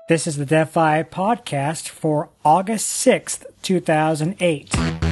This is the DevFi podcast for August 6th, 2008.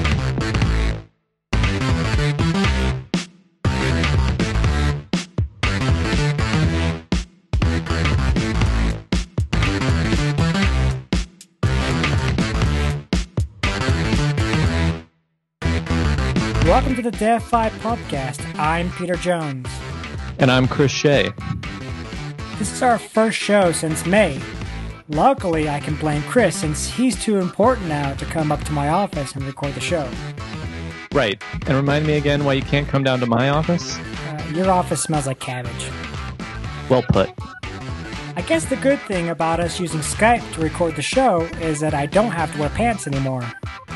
Welcome to the DevFi podcast. I'm Peter Jones. And I'm Chris Shea. This is our first show since May. Luckily, I can blame Chris since he's too important now to come up to my office and record the show. Right. And remind me again why you can't come down to my office? Your office smells like cabbage. Well put. I guess the good thing about us using Skype to record the show is that I don't have to wear pants anymore.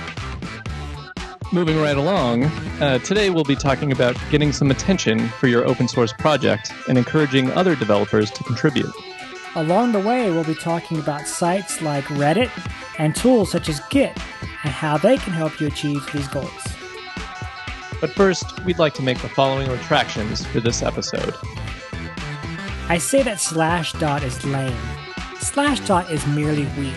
Moving right along, today we'll be talking about getting some attention for your open source project and encouraging other developers to contribute. Along the way, we'll be talking about sites like Reddit and tools such as Git and how they can help you achieve these goals. But first, we'd like to make the following retractions for this episode. I say that Slashdot is lame. Slashdot is merely weak.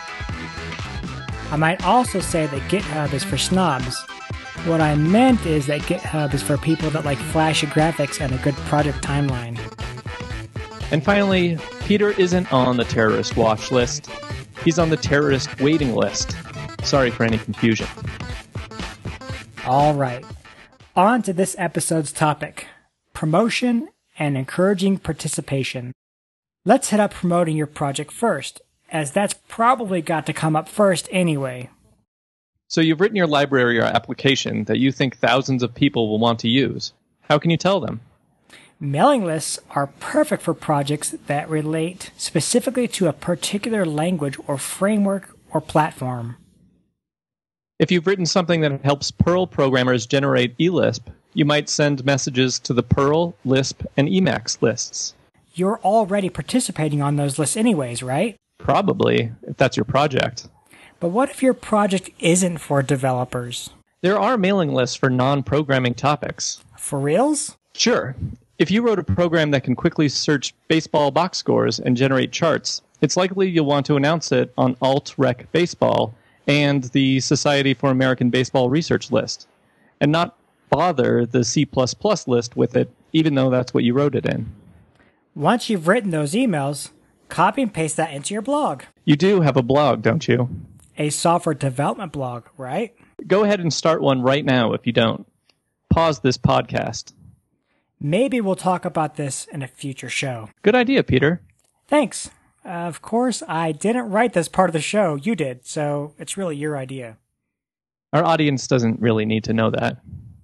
I might also say that GitHub is for snobs. What I meant is that GitHub is for people that like flashy graphics and a good project timeline. And finally, Peter isn't on the terrorist watch list. He's on the terrorist waiting list. Sorry for any confusion. All right. On to this episode's topic, promotion and encouraging participation. Let's hit up promoting your project first, as that's probably got to come up first anyway. So you've written your library or application that you think thousands of people will want to use. How can you tell them? Mailing lists are perfect for projects that relate specifically to a particular language or framework or platform. If you've written something that helps Perl programmers generate eLisp, you might send messages to the Perl, Lisp, and Emacs lists. You're already participating on those lists anyways, right? Probably, if that's your project. But what if your project isn't for developers? There are mailing lists for non-programming topics. For reals? Sure. If you wrote a program that can quickly search baseball box scores and generate charts, it's likely you'll want to announce it on Alt-Rec Baseball and the Society for American Baseball Research list, and not bother the C++ list with it, even though that's what you wrote it in. Once you've written those emails, copy and paste that into your blog. You do have a blog, don't you? A software development blog, right? Go ahead and start one right now if you don't. Pause this podcast. Maybe we'll talk about this in a future show. Good idea, Peter. Thanks. Of course, I didn't write this part of the show. You did, so it's really your idea. Our audience doesn't really need to know that.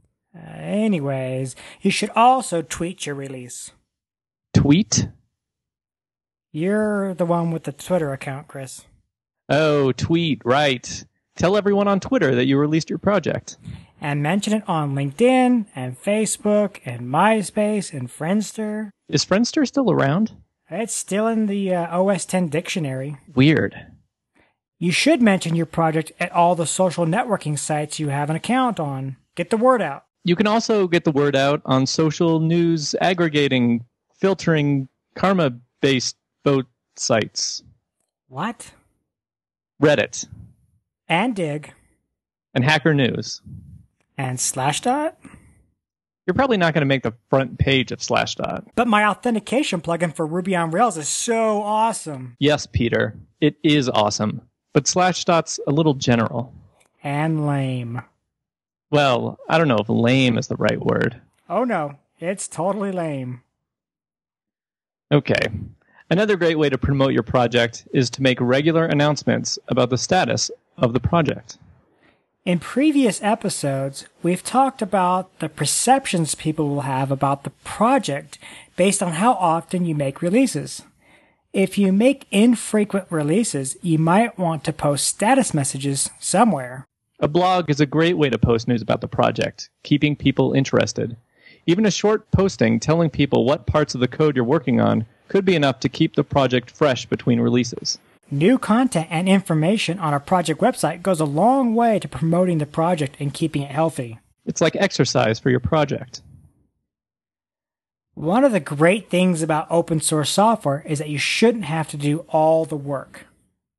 Anyways, you should also tweet your release. Tweet? You're the one with the Twitter account, Chris. Oh, tweet, right. Tell everyone on Twitter that you released your project. And mention it on LinkedIn, and Facebook, and MySpace, and Friendster. Is Friendster still around? It's still in the OS X dictionary. Weird. You should mention your project at all the social networking sites you have an account on. Get the word out. You can also get the word out on social news aggregating, filtering, karma-based boat sites. What? Reddit. And Dig. And Hacker News. And Slashdot? You're probably not going to make the front page of Slashdot. But my authentication plugin for Ruby on Rails is so awesome. Yes, Peter. It is awesome. But Slashdot's a little general. And lame. Well, I don't know if lame is the right word. Oh no, it's totally lame. Okay. Another great way to promote your project is to make regular announcements about the status of the project. In previous episodes, we've talked about the perceptions people will have about the project based on how often you make releases. If you make infrequent releases, you might want to post status messages somewhere. A blog is a great way to post news about the project, keeping people interested. Even a short posting telling people what parts of the code you're working on could be enough to keep the project fresh between releases. New content and information on a project website goes a long way to promoting the project and keeping it healthy. It's like exercise for your project. One of the great things about open source software is that you shouldn't have to do all the work.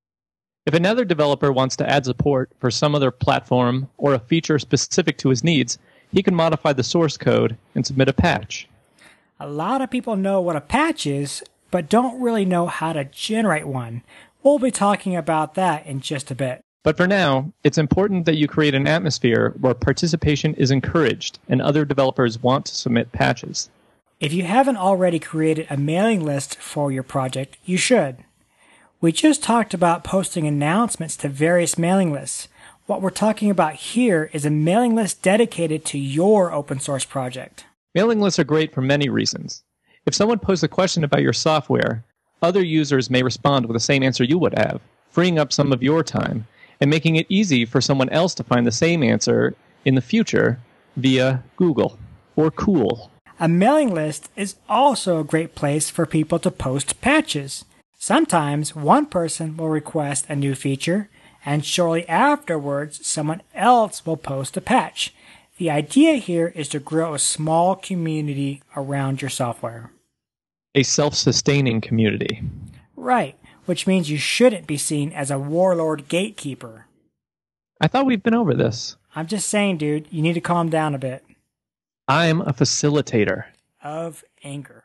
If another developer wants to add support for some other platform or a feature specific to his needs, he can modify the source code and submit a patch. A lot of people know what a patch is, but don't really know how to generate one. We'll be talking about that in just a bit. But for now, it's important that you create an atmosphere where participation is encouraged and other developers want to submit patches. If you haven't already created a mailing list for your project, you should. We just talked about posting announcements to various mailing lists. What we're talking about here is a mailing list dedicated to your open source project. Mailing lists are great for many reasons. If someone posts a question about your software, other users may respond with the same answer you would have, freeing up some of your time and making it easy for someone else to find the same answer in the future via Google or Cool. A mailing list is also a great place for people to post patches. Sometimes one person will request a new feature, and shortly afterwards someone else will post a patch. The idea here is to grow a small community around your software. A self-sustaining community. Right, which means you shouldn't be seen as a warlord gatekeeper. I thought we've been over this. I'm just saying, dude, you need to calm down a bit. I'm a facilitator. Of anger.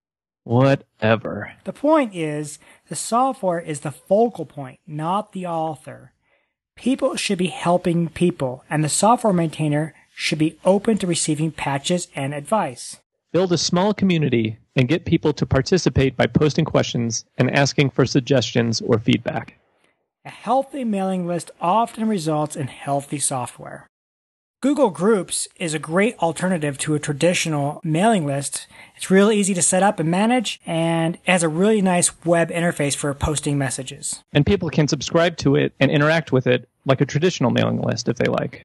Whatever. The point is, the software is the focal point, not the author. People should be helping people, and the software maintainer should be open to receiving patches and advice. Build a small community and get people to participate by posting questions and asking for suggestions or feedback. A healthy mailing list often results in healthy software. Google Groups is a great alternative to a traditional mailing list. It's really easy to set up and manage, and it has a really nice web interface for posting messages. And people can subscribe to it and interact with it like a traditional mailing list if they like.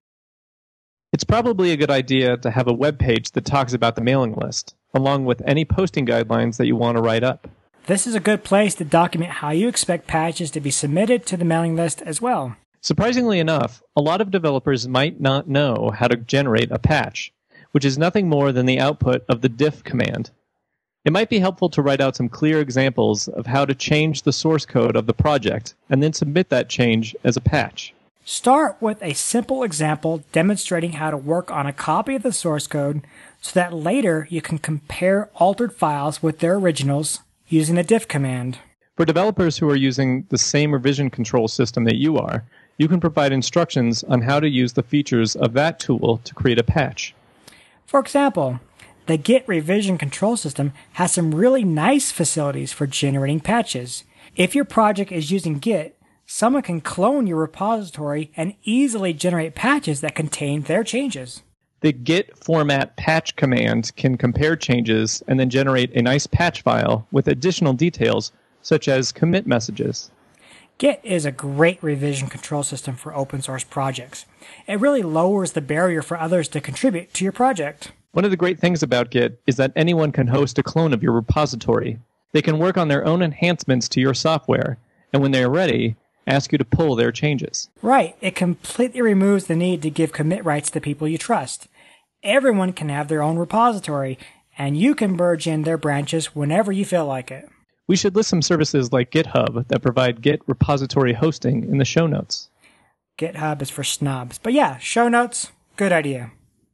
It's probably a good idea to have a web page that talks about the mailing list, along with any posting guidelines that you want to write up. This is a good place to document how you expect patches to be submitted to the mailing list as well. Surprisingly enough, a lot of developers might not know how to generate a patch, which is nothing more than the output of the diff command. It might be helpful to write out some clear examples of how to change the source code of the project and then submit that change as a patch. Start with a simple example demonstrating how to work on a copy of the source code so that later you can compare altered files with their originals using the diff command. For developers who are using the same revision control system that you are, you can provide instructions on how to use the features of that tool to create a patch. For example, the Git revision control system has some really nice facilities for generating patches. If your project is using Git, someone can clone your repository and easily generate patches that contain their changes. The git format patch command can compare changes and then generate a nice patch file with additional details such as commit messages. Git is a great revision control system for open source projects. It really lowers the barrier for others to contribute to your project. One of the great things about Git is that anyone can host a clone of your repository. They can work on their own enhancements to your software, and when they are ready, ask you to pull their changes. Right. It completely removes the need to give commit rights to people you trust. Everyone can have their own repository, and you can merge in their branches whenever you feel like it. We should list some services like GitHub that provide Git repository hosting in the show notes. GitHub is for snobs. But yeah, show notes, good idea.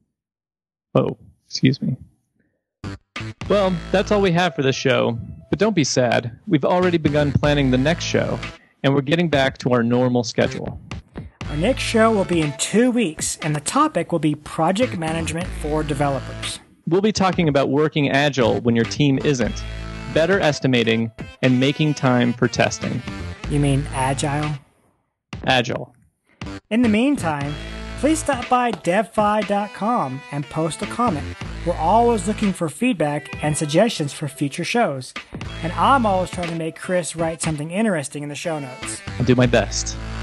Oh, excuse me. Well, that's all we have for this show. But don't be sad. We've already begun planning the next show, and we're getting back to our normal schedule. Our next show will be in 2 weeks, and the topic will be project management for developers. We'll be talking about working agile when your team isn't, better estimating, and making time for testing. You mean agile? Agile. In the meantime, please stop by devfi.com and post a comment. We're always looking for feedback and suggestions for future shows. And I'm always trying to make Chris write something interesting in the show notes. I'll do my best.